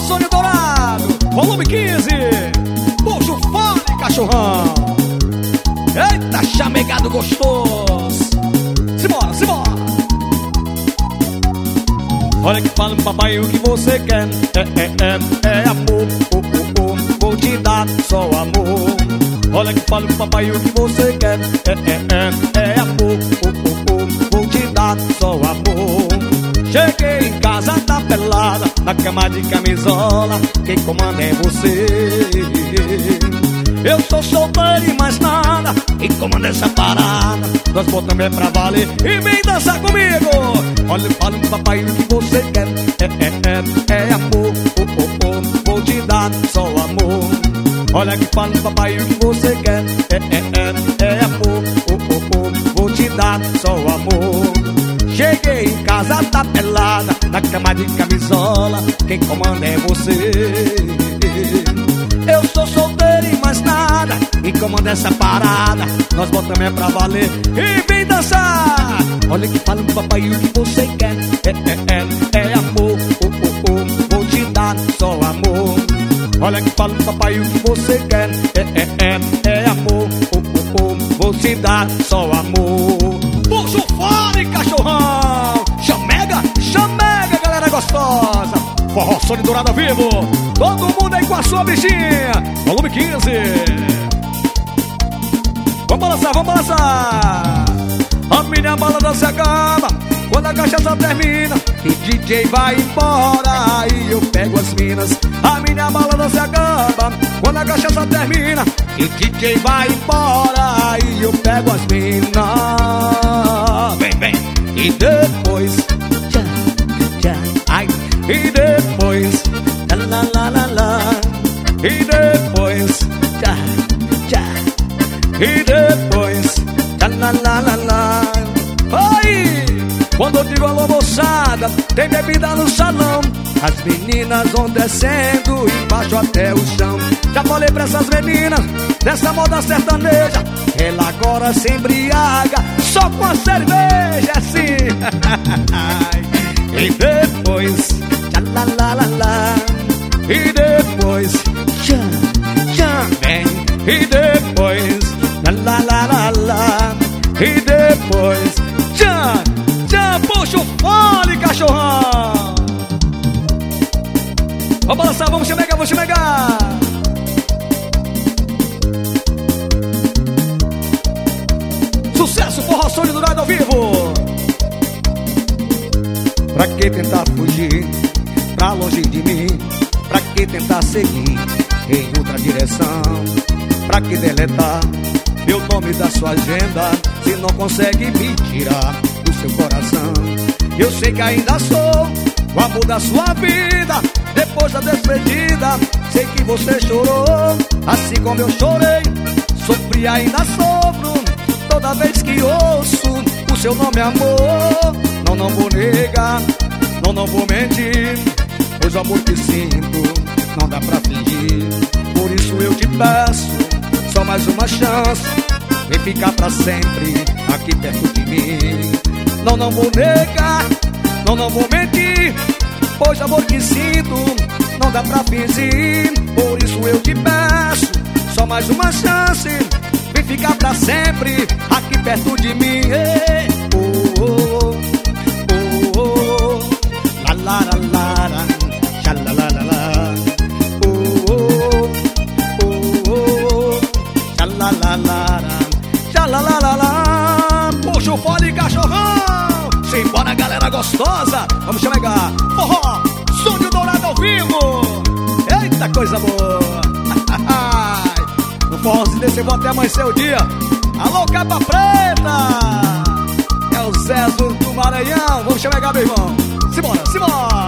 Sônia Dourado, volume 15. Puxa o fone, cachorrão. Eita, chamegado gostoso. Simbora, simbora. Olha que fala pro papai o que você quer. É amor, vou te dar só amor. Olha que fala pro papai o que você quer. É amor, vou te dar só amor. Cheguei em casa, tá pelada, na cama de camisola, quem comanda é você. Eu sou solteiro e mais nada, quem comanda essa parada, nós botamos é pra valer e vem dançar comigo. Olha e fala pro papai o que você quer. É amor, vou te dar só amor. Olha que fala pro papai o que você quer. É amor, vou te dar só amor. Cheguei em casa, tá pelada, na cama de camisola, quem comanda é você. Eu sou solteiro e mais nada, quem comanda essa parada, nós botamos é pra valer e vem dançar. Olha que fala pro papai o que você quer. É amor, vou te dar só amor. Olha que fala pro papai o que você quer. É amor, vou te dar só amor. Puxa o fone, cachorrão. Chamega, chamega, galera gostosa. Forró Sônia Dourado ao vivo. Todo mundo aí com a sua bichinha. Volume 15. Vamos balançar, vamos balançar. A minha balada se acaba quando a cachaça termina e o DJ vai embora e eu pego as minas. A minha balada se acaba quando a cachaça termina e o DJ vai embora e eu pego as minas. Vem, vem. E depois tchá, tchá, ai. E depois lá, lá, lá, lá. E depois tchá, tchá. E depois lá, lá, lá, lá. Oi! Quando eu digo alô moçada, tem bebida no salão. As meninas vão descendo embaixo até o chão. Já falei pra essas meninas dessa moda sertaneja, ela agora se embriaga só com a cerveja assim. E depois tchá, lá, lá, lá, lá. E depois tchá, tchá, vem. E depois lá, lá, lá, lá. E depois tchá, tchá, puxa o fone, cachorrão. Vamos balançar, vamos chamegar, vamos chamegar. Sucesso, Forró Sônia Dourado ao vivo. Pra que tentar fugir pra longe de mim? Pra que tentar seguir em outra direção? Pra que deletar meu nome da sua agenda se não consegue me tirar do seu coração? Eu sei que ainda sou o amor da sua vida. Depois da despedida, sei que você chorou, assim como eu chorei. Sofri, ainda sofro toda vez que ouço o seu nome, amor. Não, não vou negar, não, não vou mentir, pois o amor que sinto não dá pra fingir. Por isso eu te peço só mais uma chance, vem ficar pra sempre aqui perto de mim. Não, não vou negar, não, não vou mentir, pois o amor que sinto não dá pra fingir. Por isso eu te peço só mais uma chance, vem ficar pra sempre aqui perto de mim. Oh, oh, oh, oh, la la la la la, cha la la la la. Oh, oh, oh, oh, cha la la la la, cha la la la la. Puxa o fone, cachorrão. Simbora, galera gostosa. Vamos chamegar. Forró Sônia Dourado ao vivo. Eita, coisa boa. No forrozinho desse eu vou até amanhecer o dia. Alô, Capa Preta. É o Zé do Maranhão. Vamos chamegar, meu irmão. Simbora, simbora.